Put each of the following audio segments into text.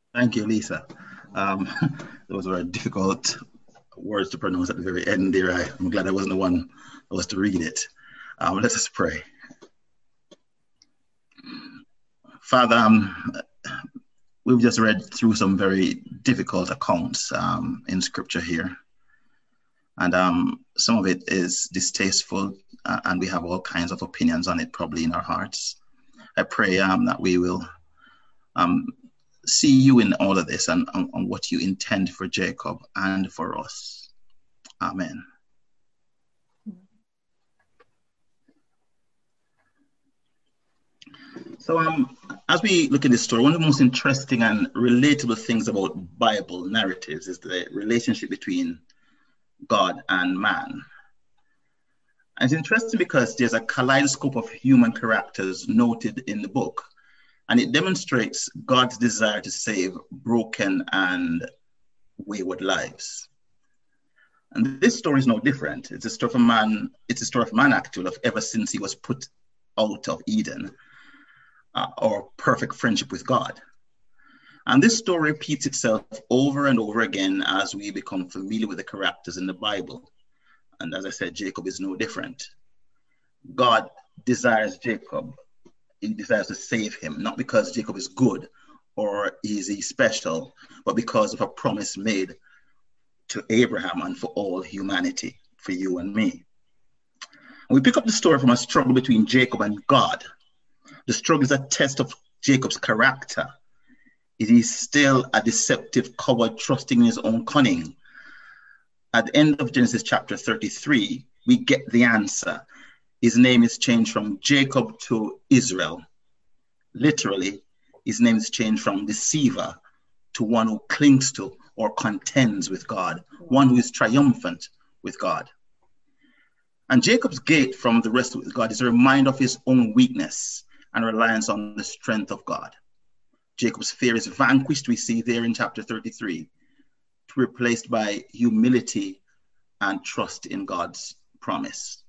Thank you, Lisa. Um, those were difficult words to pronounce at the very end there. I'm glad I wasn't the one that was to read it. Let us pray. Father, we've just read through some very difficult accounts in scripture here. And some of it is distasteful, and we have all kinds of opinions on it probably in our hearts. I pray that we will see you in all of this and what you intend for Jacob and for us. Amen. So as we look at this story, one of the most interesting and relatable things about Bible narratives is the relationship between God and man. And it's interesting because there's a kaleidoscope of human characters noted in the book, and it demonstrates God's desire to save broken and wayward lives. And this story is no different. It's a story of man. It's a story of man, actually, of ever since he was put out of Eden, or perfect friendship with God. And this story repeats itself over and over again as we become familiar with the characters in the Bible. And as I said, Jacob is no different. God desires Jacob. He desires to save him, not because Jacob is good or is he special, but because of a promise made to Abraham and for all humanity, for you and me. And we pick up the story from a struggle between Jacob and God. The struggle is a test of Jacob's character. Is he still a deceptive coward, trusting in his own cunning? At the end of Genesis chapter 33, we get the answer. His name is changed from Jacob to Israel. Literally, his name is changed from deceiver to one who clings to or contends with God, one who is triumphant with God. And Jacob's gate from the rest with God is a reminder of his own weakness and reliance on the strength of God. Jacob's fear is vanquished, we see there in chapter 33, replaced by humility and trust in God's promise.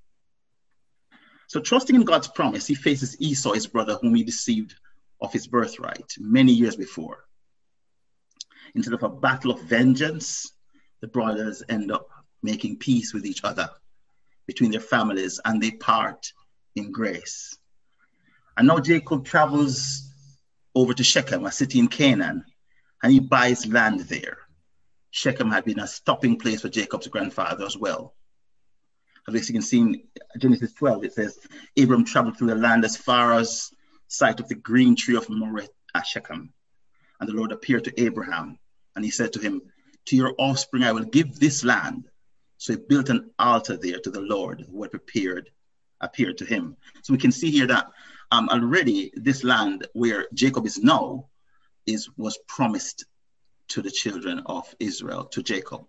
So trusting in God's promise, he faces Esau, his brother, whom he deceived of his birthright many years before. Instead of a battle of vengeance, the brothers end up making peace with each other between their families, and they part in grace. And now Jacob travels over to Shechem, a city in Canaan, and he buys land there. Shechem had been a stopping place for Jacob's grandfather as well. As you can see in Genesis 12, it says, Abram traveled through the land as far as sight of the green tree of Moreh at Shechem. And the Lord appeared to Abraham, and he said to him, to your offspring I will give this land. So he built an altar there to the Lord who had appeared to him. So we can see here that already this land where Jacob is now was promised to the children of Israel, to Jacob.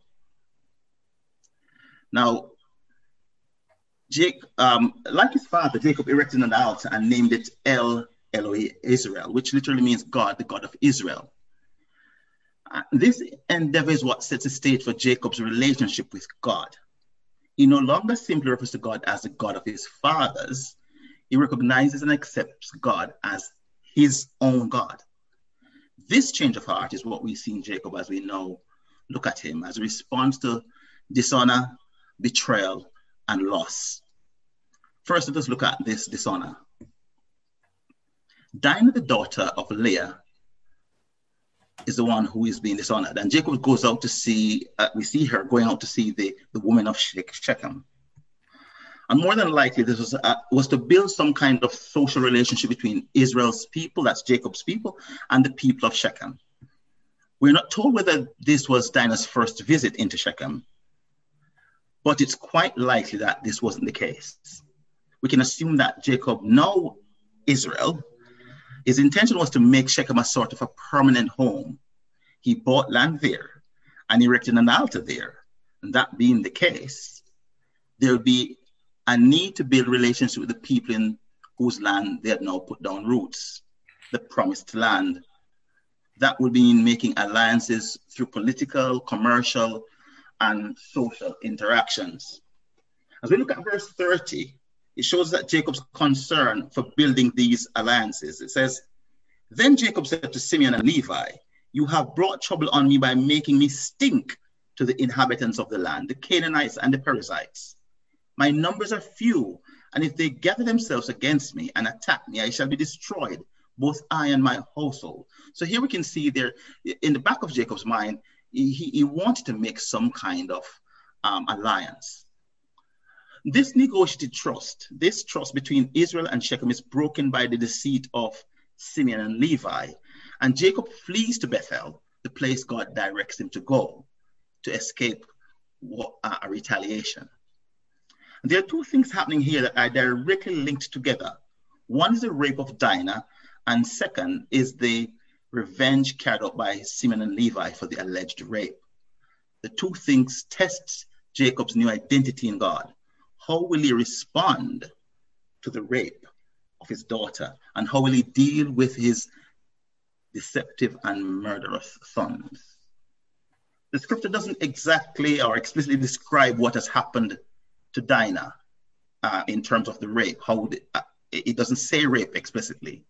Now, like his father, Jacob erected an altar and named it El Elohe Israel, which literally means God, the God of Israel. This endeavor is what sets the stage for Jacob's relationship with God. He no longer simply refers to God as the God of his fathers. He recognizes and accepts God as his own God. This change of heart is what we see in Jacob as we now look at him as a response to dishonor, betrayal, and loss. First, let us look at this dishonor. Dinah, the daughter of Leah, is the one who is being dishonored. And Jacob goes out to see, we see her going out to see the woman of Shechem. And more than likely, this was to build some kind of social relationship between Israel's people, that's Jacob's people, and the people of Shechem. We're not told whether this was Dinah's first visit into Shechem, but it's quite likely that this wasn't the case. We can assume that Jacob, now Israel, his intention was to make Shechem a sort of a permanent home. He bought land there and erected an altar there. And that being the case, there would be a need to build relationships with the people in whose land they had now put down roots, the promised land. That would mean making alliances through political, commercial, and social interactions. As we look at verse 30, it shows that Jacob's concern for building these alliances. It says, then Jacob said to Simeon and Levi, You have brought trouble on me by making me stink to the inhabitants of the land, the Canaanites and the Perizzites. My numbers are few, and if they gather themselves against me and attack me, I shall be destroyed, both I and my household. So here we can see there, in the back of Jacob's mind, he wanted to make some kind of alliance. This negotiated trust, this trust between Israel and Shechem, is broken by the deceit of Simeon and Levi. And Jacob flees to Bethel, the place God directs him to go, to escape a retaliation. And there are two things happening here that are directly linked together. One is the rape of Dinah, and second is the revenge carried out by Simeon and Levi for the alleged rape. The two things test Jacob's new identity in God. How will he respond to the rape of his daughter? And how will he deal with his deceptive and murderous sons? The scripture doesn't exactly or explicitly describe what has happened to Dinah in terms of the rape. It doesn't say rape explicitly.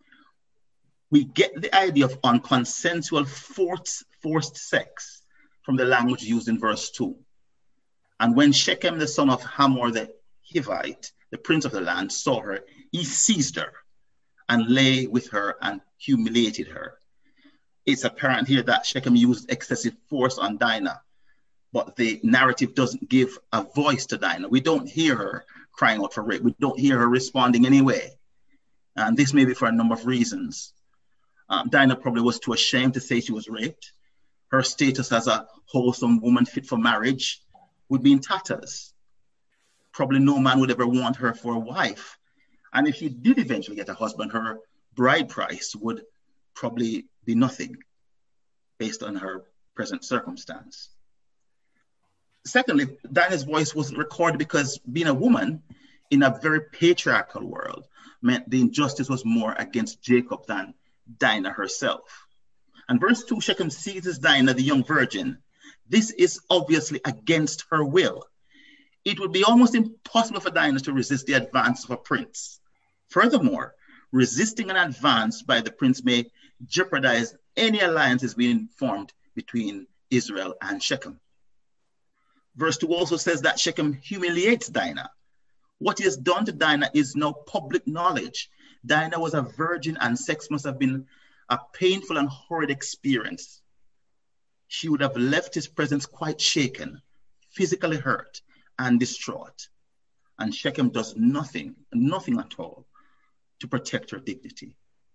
We get the idea of unconsensual forced sex from the language used in verse 2. And when Shechem, the son of Hamor the Hivite, the prince of the land, saw her, he seized her and lay with her and humiliated her. It's apparent here that Shechem used excessive force on Dinah, but the narrative doesn't give a voice to Dinah. We don't hear her crying out for rape. We don't hear her responding anyway. And this may be for a number of reasons. Dinah probably was too ashamed to say she was raped. Her status as a wholesome woman fit for marriage would be in tatters. Probably no man would ever want her for a wife. And if she did eventually get a husband, her bride price would probably be nothing based on her present circumstance. Secondly, Dinah's voice wasn't recorded because being a woman in a very patriarchal world meant the injustice was more against Jacob than Dinah herself. And verse 2, Shechem seizes Dinah, the young virgin. This is obviously against her will. It would be almost impossible for Dinah to resist the advance of a prince. Furthermore, resisting an advance by the prince may jeopardize any alliances being formed between Israel and Shechem. Verse 2 also says that Shechem humiliates Dinah. What he has done to Dinah is now public knowledge. Dinah was a virgin, and sex must have been a painful and horrid experience. She would have left his presence quite shaken, physically hurt, and distraught. And Shechem does nothing at all to protect her dignity.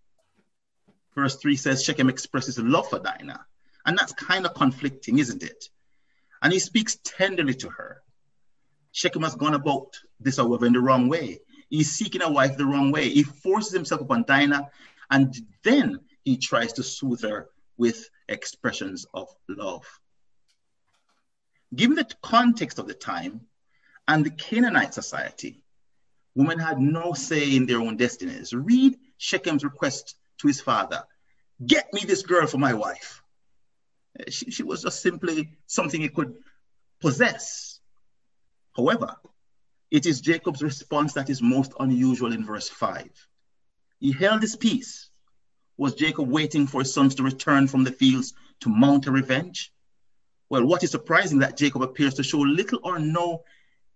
Verse 3 says Shechem expresses love for Dinah, and that's kind of conflicting, isn't it? And he speaks tenderly to her. Shechem has gone about this, however, in the wrong way. He's seeking a wife the wrong way. He forces himself upon Dinah, and then he tries to soothe her with expressions of love. Given the context of the time and the Canaanite society, women had no say in their own destinies. Read Shechem's request to his father, "Get me this girl for my wife." She was just simply something he could possess. However, it is Jacob's response that is most unusual in verse 5. He held his peace. Was Jacob waiting for his sons to return from the fields to mount a revenge? Well, what is surprising that Jacob appears to show little or no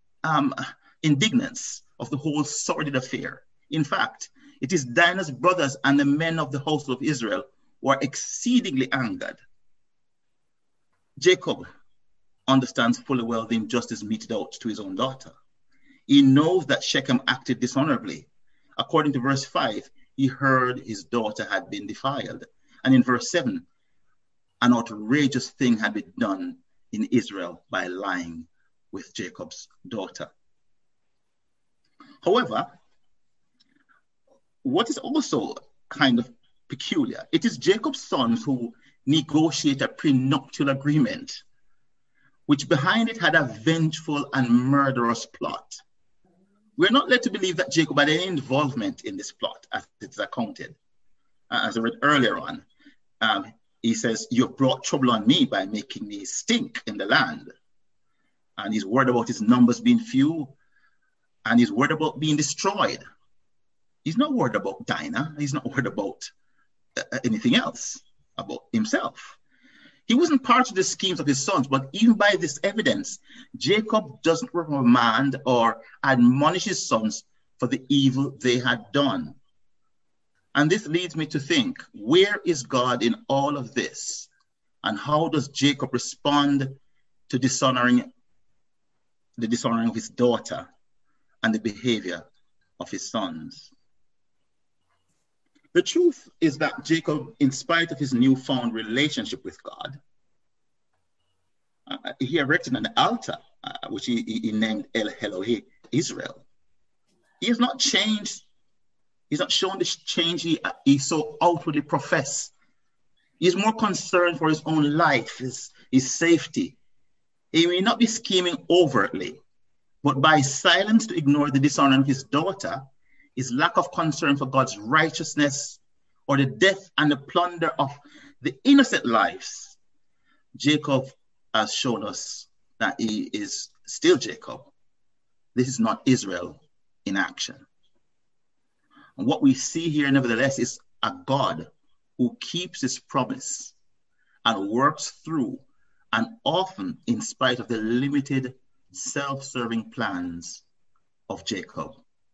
indignance of the whole sordid affair. In fact, it is Dinah's brothers and the men of the household of Israel who are exceedingly angered. Jacob understands fully well the injustice meted out to his own daughter. He knows that Shechem acted dishonorably. According to verse 5, he heard his daughter had been defiled. And in verse 7, an outrageous thing had been done in Israel by lying with Jacob's daughter. However, what is also kind of peculiar, it is Jacob's sons who negotiate a prenuptial agreement, which behind it had a vengeful and murderous plot. We're not led to believe that Jacob had any involvement in this plot, as it's accounted. As I read earlier on, he says, "You've brought trouble on me by making me stink in the land." And he's worried about his numbers being few, and he's worried about being destroyed. He's not worried about Dinah. He's not worried about anything else. about himself. He wasn't part of the schemes of his sons, but even by this evidence, Jacob doesn't reprimand or admonish his sons for the evil they had done. And this leads me to think, where is God in all of this? And how does Jacob respond to the dishonoring of his daughter and the behavior of his sons? The truth is that Jacob, in spite of his newfound relationship with God, he erected an altar, which he named El Elohe, Israel. He has not changed. He's not shown this change he so outwardly professed. He's more concerned for his own life, his safety. He may not be scheming overtly, but by silence to ignore the dishonor of his daughter, his lack of concern for God's righteousness, or the death and the plunder of the innocent lives, Jacob has shown us that he is still Jacob. This is not Israel in action. And what we see here, nevertheless, is a God who keeps his promise and works through and often in spite of the limited self-serving plans of Jacob.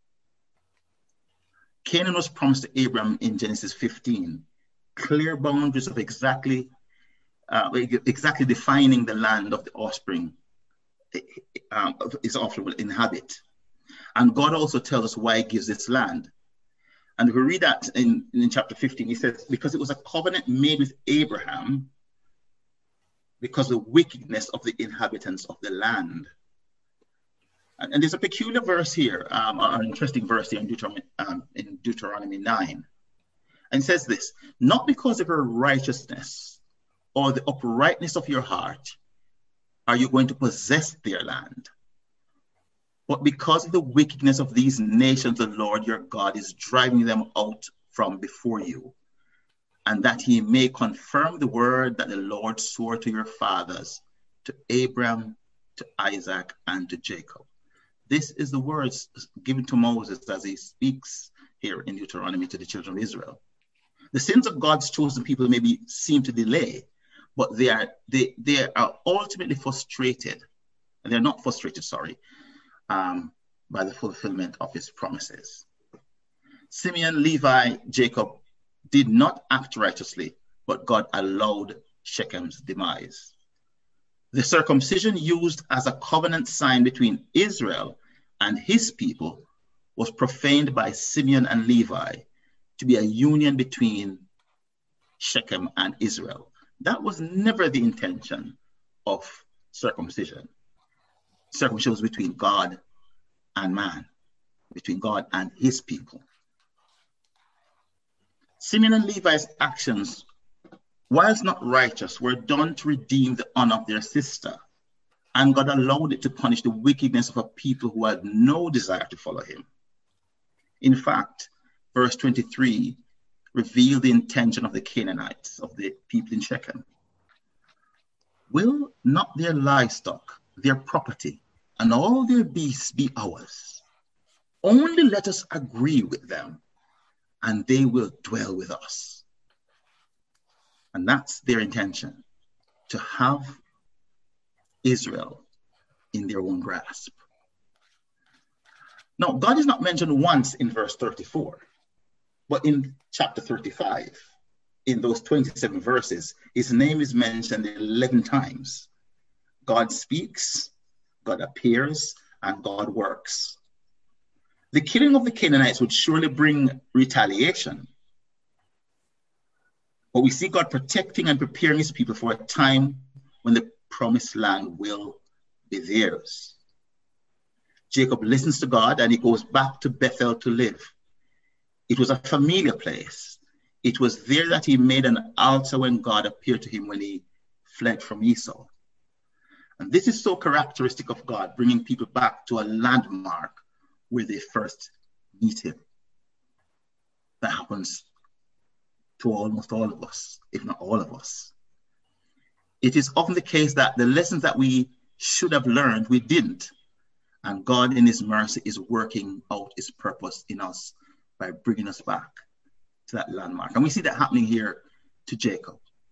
Canaan was promised to Abraham in Genesis 15, clear boundaries of exactly defining the land of the offspring his offspring will inhabit. And God also tells us why he gives this land. And we read that in chapter 15, he says, because it was a covenant made with Abraham because of the wickedness of the inhabitants of the land. And there's a peculiar verse here, an interesting verse here in Deuteronomy 9. And it says this, not because of your righteousness or the uprightness of your heart are you going to possess their land, but because of the wickedness of these nations, the Lord your God is driving them out from before you, and that he may confirm the word that the Lord swore to your fathers, to Abraham, to Isaac, and to Jacob. This is the words given to Moses as he speaks here in Deuteronomy to the children of Israel. The sins of God's chosen people maybe seem to delay, but they are ultimately frustrated, and they're not frustrated, by the fulfillment of his promises. Simeon, Levi, Jacob did not act righteously, but God allowed Shechem's demise. The circumcision used as a covenant sign between Israel and his people was profaned by Simeon and Levi to be a union between Shechem and Israel. That was never the intention of circumcision. Circumcision was between God and man, between God and his people. Simeon and Levi's actions, whilst not righteous, were done to redeem the honor of their sister, and God allowed it to punish the wickedness of a people who had no desire to follow him. In fact, verse 23 revealed the intention of the Canaanites, of the people in Shechem. Will not their livestock, their property, and all their beasts be ours? Only let us agree with them, and they will dwell with us. And that's their intention, to have Israel in their own grasp. Now, God is not mentioned once in verse 34, but in chapter 35, in those 27 verses, his name is mentioned 11 times. God speaks, God appears, and God works. The killing of the Canaanites would surely bring retaliation. But we see God protecting and preparing his people for a time when the promised land will be theirs. Jacob listens to God and he goes back to Bethel to live. It was a familiar place. It was there that he made an altar when God appeared to him when he fled from Esau. And this is so characteristic of God, bringing people back to a landmark where they first meet him. That happens to almost all of us, if not all of us. It is often the case that the lessons that we should have learned, we didn't. And God in his mercy is working out his purpose in us by bringing us back to that landmark. And we see that happening here to Jacob.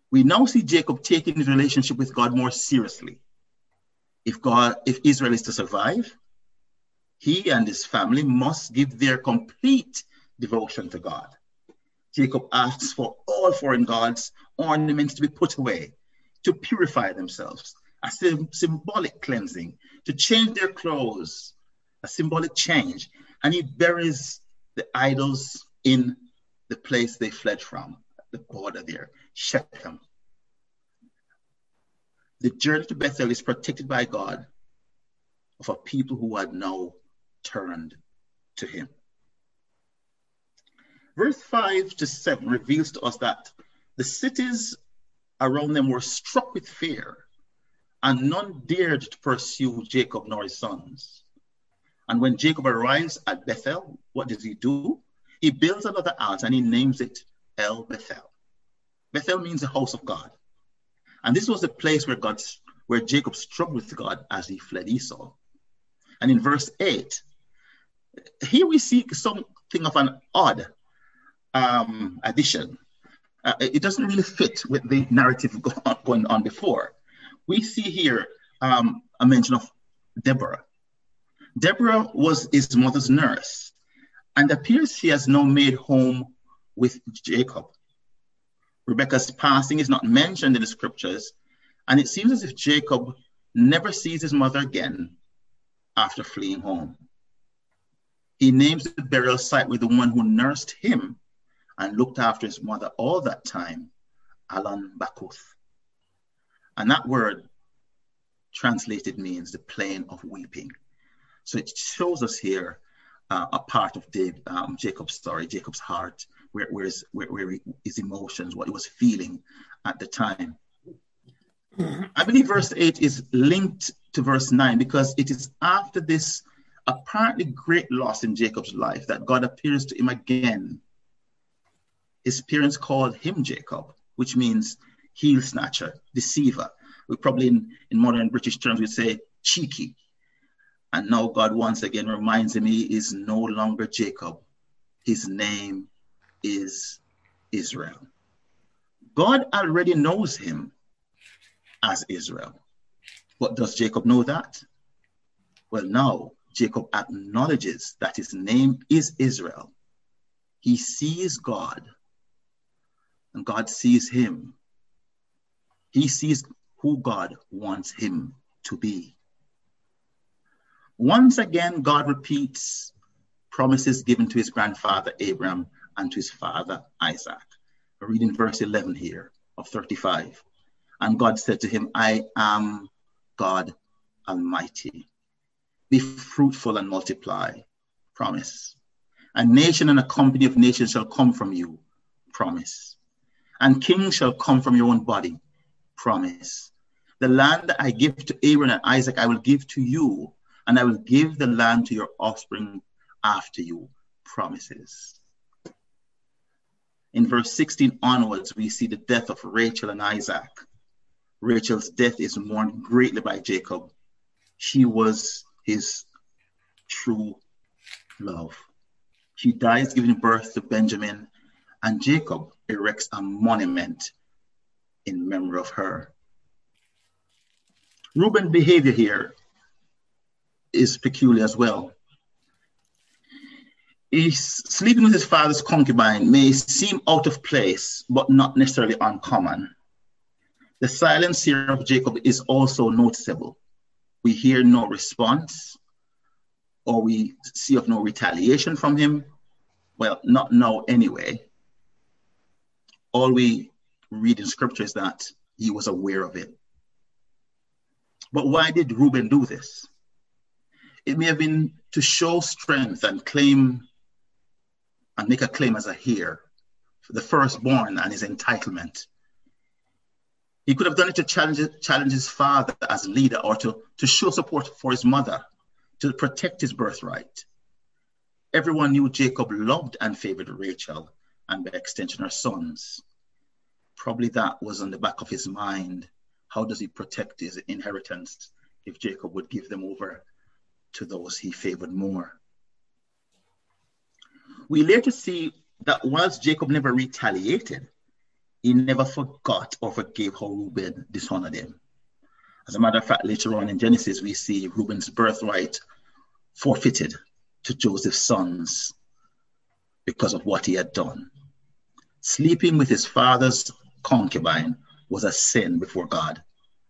We now see Jacob taking his relationship with God more seriously. If Israel is to survive, he and his family must give their complete devotion to God. Jacob asks for all foreign gods' ornaments to be put away, to purify themselves, a symbolic cleansing, to change their clothes, a symbolic change. And he buries the idols in the place they fled from, the border there, Shechem. The journey to Bethel is protected by God of a people who had now turned to him. Verse 5 to 7 reveals to us that the cities around them were struck with fear, and none dared to pursue Jacob nor his sons. And when Jacob arrives at Bethel, what does he do? He builds another altar and he names it El Bethel. Bethel means the house of God. And this was the place where Jacob struggled with God as he fled Esau. And in verse 8, here we see something of an odd addition. It doesn't really fit with the narrative going on before. We see here a mention of Deborah. Deborah was his mother's nurse, and appears she has now made home with Jacob. Rebekah's passing is not mentioned in the scriptures, and it seems as if Jacob never sees his mother again after fleeing home. He names the burial site with the one who nursed him and looked after his mother all that time, Allon Bakuth. And that word translated means the plain of weeping. So it shows us here a part of Jacob's story, Jacob's heart, where his emotions, what he was feeling at the time. I believe verse 8 is linked to verse 9 because it is after this apparently great loss in Jacob's life that God appears to him again. His parents called him Jacob, which means heel snatcher, deceiver. We probably in modern British terms would say cheeky. And now God once again reminds him he is no longer Jacob. His name is Israel. God already knows him as Israel. But does Jacob know that? Well, now Jacob acknowledges that his name is Israel. He sees God, and God sees him. He sees who God wants him to be. Once again, God repeats promises given to his grandfather Abraham and to his father Isaac. We're reading verse 11 here of 35. And God said to him, I am God Almighty. Be fruitful and multiply. Promise. A nation and a company of nations shall come from you. Promise. And kings shall come from your own body. Promise. The land that I give to Abraham and Isaac, I will give to you, and I will give the land to your offspring after you. Promises. In verse 16 onwards, we see the death of Rachel and Isaac. Rachel's death is mourned greatly by Jacob. She was his true love. She dies giving birth to Benjamin, and Jacob erects a monument in memory of her. Reuben's behavior here is peculiar as well. He's sleeping with his father's concubine may seem out of place, but not necessarily uncommon. The silence here of Jacob is also noticeable. We hear no response, or we see of no retaliation from him. Well, not now anyway. All we read in scripture is that he was aware of it. But why did Reuben do this? It may have been to show strength and make a claim as a heir for the firstborn and his entitlement. He could have done it to challenge his father as leader, or to show support for his mother, to protect his birthright. Everyone knew Jacob loved and favored Rachel, and by extension her sons. Probably that was on the back of his mind. How does he protect his inheritance if Jacob would give them over to those he favored more? We later see that whilst Jacob never retaliated, He never forgot or forgave how Reuben dishonored him. As a matter of fact, later on in Genesis, we see Reuben's birthright forfeited to Joseph's sons because of what he had done. Sleeping with his father's concubine was a sin before God.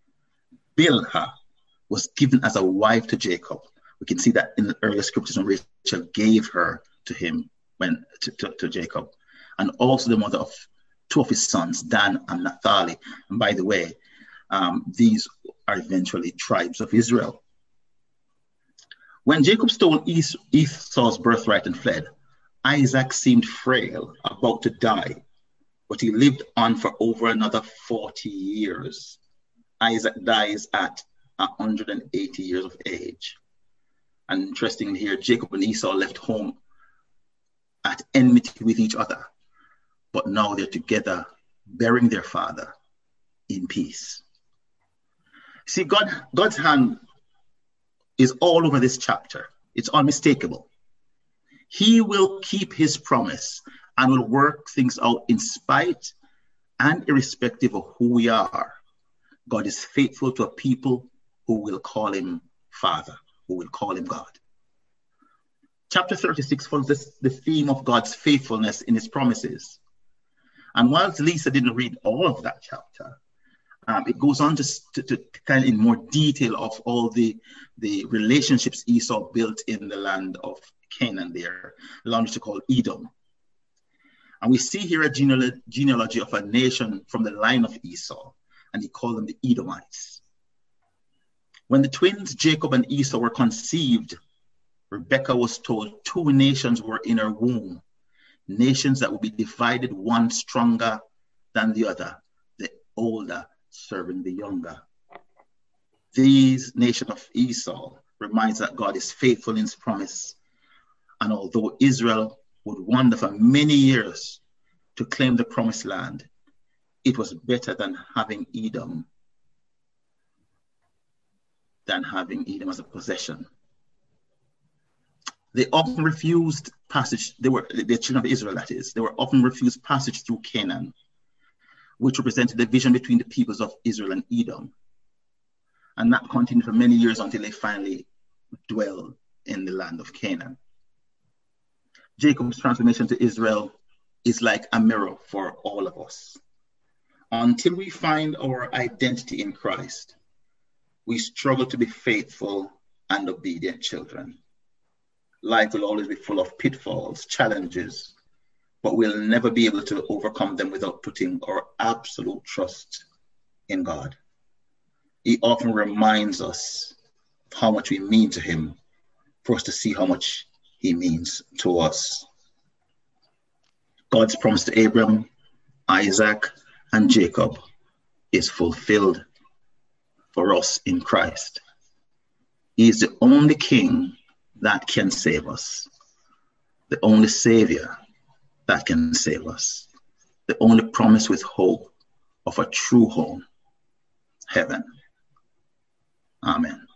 Bilhah was given as a wife to Jacob. We can see that in the earlier scriptures when Rachel gave her to him, to Jacob, and also the mother of two of his sons, Dan and Naphtali. And by the way, these are eventually tribes of Israel. When Jacob stole Esau's birthright and fled, Isaac seemed frail, about to die, but he lived on for over another 40 years. Isaac dies at 180 years of age. And interestingly here, Jacob and Esau left home at enmity with each other, but now they're together, burying their father in peace. See, God's hand is all over this chapter. It's unmistakable. He will keep his promise and will work things out in spite and irrespective of who we are. God is faithful to a people who will call him Father, who will call him God. Chapter 36 follows the theme of God's faithfulness in his promises. And whilst Lisa didn't read all of that chapter, it goes on to kind of in more detail of all the relationships Esau built in the land of Canaan there, a land which is called Edom. And we see here a genealogy of a nation from the line of Esau, and he called them the Edomites. When the twins Jacob and Esau were conceived, Rebekah was told two nations were in her womb, nations that would be divided, one stronger than the other, the older serving the younger. These nation of Esau reminds that God is faithful in his promise. And although Israel would wander for many years to claim the promised land, it was better than having Edom as a possession. They often refused passage, the children of Israel, that is, they were often refused passage through Canaan, which represented the division between the peoples of Israel and Edom. And that continued for many years until they finally dwelled in the land of Canaan. Jacob's transformation to Israel is like a mirror for all of us. Until we find our identity in Christ, we struggle to be faithful and obedient children. Life will always be full of pitfalls, challenges, but we'll never be able to overcome them without putting our absolute trust in God. He often reminds us of how much we mean to him for us to see how much he means to us. God's promise to Abraham, Isaac, and Jacob is fulfilled for us in Christ. He is the only king that can save us, the only savior that can save us, the only promise with hope of a true home, heaven. Amen.